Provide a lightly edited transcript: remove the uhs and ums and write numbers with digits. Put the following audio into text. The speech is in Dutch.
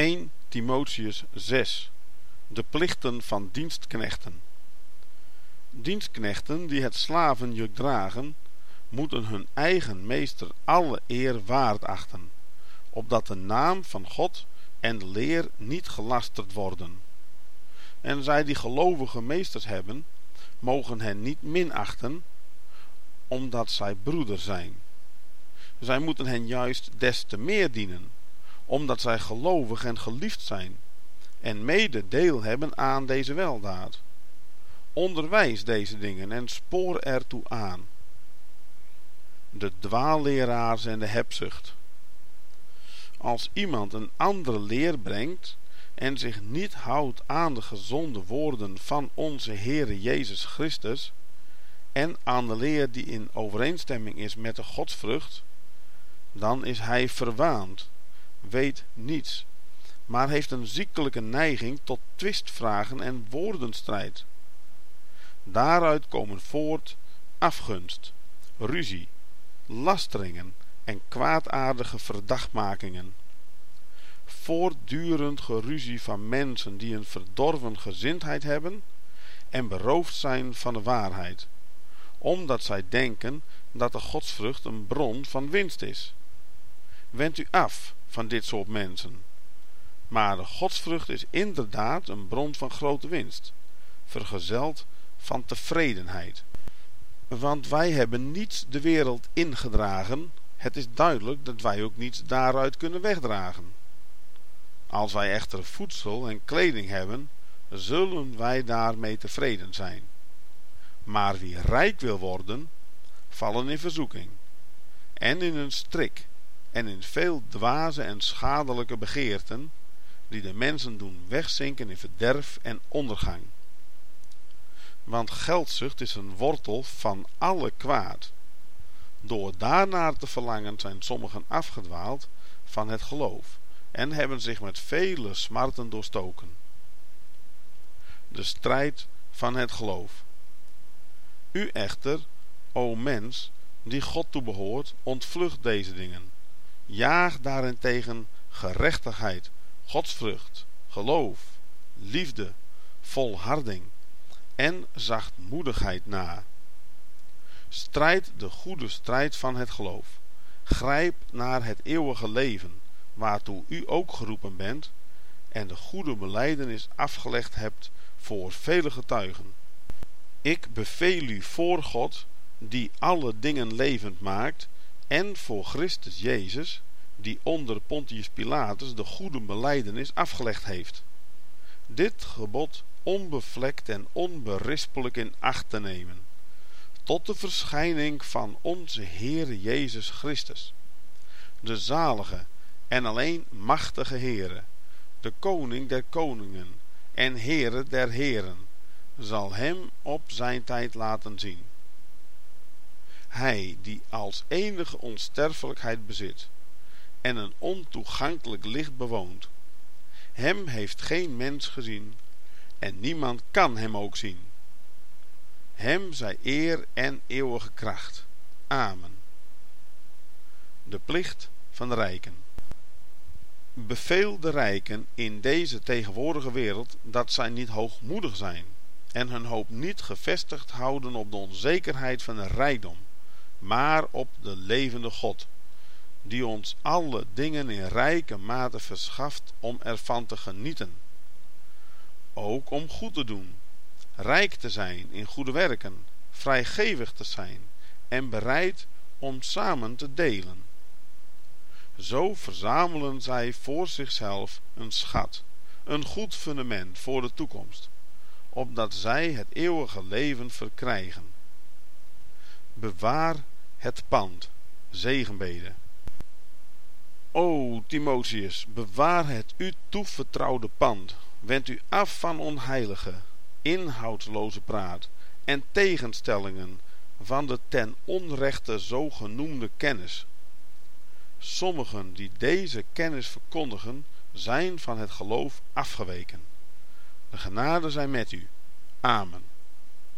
1 Timotheus 6. De plichten van dienstknechten. Dienstknechten die het slavenjuk dragen, moeten hun eigen meester alle eer waard achten, opdat de naam van God en de leer niet gelasterd worden. En zij die gelovige meesters hebben, mogen hen niet minachten, omdat zij broeder zijn. Zij moeten hen juist des te meer dienen, omdat zij gelovig en geliefd zijn, en mede deel hebben aan deze weldaad. Onderwijs deze dingen en spoor ertoe aan. De dwaalleraars en de hebzucht. Als iemand een andere leer brengt en zich niet houdt aan de gezonde woorden van onze Heere Jezus Christus en aan de leer die in overeenstemming is met de godsvrucht, dan is hij verwaand, weet niets, maar heeft een ziekelijke neiging tot twistvragen en woordenstrijd. Daaruit komen voort afgunst, ruzie, lasteringen en kwaadaardige verdachtmakingen. Voortdurend geruzie van mensen die een verdorven gezindheid hebben en beroofd zijn van de waarheid, omdat zij denken dat de godsvrucht een bron van winst is. Wend u af van dit soort mensen. Maar de godsvrucht is inderdaad een bron van grote winst, vergezeld van tevredenheid. Want wij hebben niets de wereld ingedragen, het is duidelijk dat wij ook niets daaruit kunnen wegdragen. Als wij echter voedsel en kleding hebben, zullen wij daarmee tevreden zijn. Maar wie rijk wil worden, vallen in verzoeking, en in een strik, en in veel dwaze en schadelijke begeerten, die de mensen doen wegzinken in verderf en ondergang. Want geldzucht is een wortel van alle kwaad. Door daarnaar te verlangen zijn sommigen afgedwaald van het geloof en hebben zich met vele smarten doorstoken. De strijd van het geloof. U echter, o mens, die God toebehoort, ontvlucht deze dingen. Jaag daarentegen gerechtigheid, godsvrucht, geloof, liefde, volharding en zachtmoedigheid na. Strijd de goede strijd van het geloof. Grijp naar het eeuwige leven, waartoe u ook geroepen bent, en de goede belijdenis afgelegd hebt voor vele getuigen. Ik beveel u voor God, die alle dingen levend maakt, en voor Christus Jezus, die onder Pontius Pilatus de goede belijdenis afgelegd heeft, dit gebod onbevlekt en onberispelijk in acht te nemen, tot de verschijning van onze Heere Jezus Christus, de zalige en alleen machtige Heere, de Koning der koningen en Heere der heren, zal hem op zijn tijd laten zien. Hij die als enige onsterfelijkheid bezit en een ontoegankelijk licht bewoont, hem heeft geen mens gezien en niemand kan hem ook zien. Hem zij eer en eeuwige kracht. Amen. De plicht van de rijken. Beveel de rijken in deze tegenwoordige wereld dat zij niet hoogmoedig zijn en hun hoop niet gevestigd houden op de onzekerheid van de rijkdom, maar op de levende God, die ons alle dingen in rijke mate verschaft om ervan te genieten. Ook om goed te doen, rijk te zijn in goede werken, vrijgevig te zijn en bereid om samen te delen. Zo verzamelen zij voor zichzelf een schat, een goed fundament voor de toekomst, opdat zij het eeuwige leven verkrijgen. Bewaar het pand, zegenbede. O Timotheus, bewaar het u toevertrouwde pand, wend u af van onheilige, inhoudsloze praat en tegenstellingen van de ten onrechte zogenoemde kennis. Sommigen die deze kennis verkondigen, zijn van het geloof afgeweken. De genade zij met u. Amen.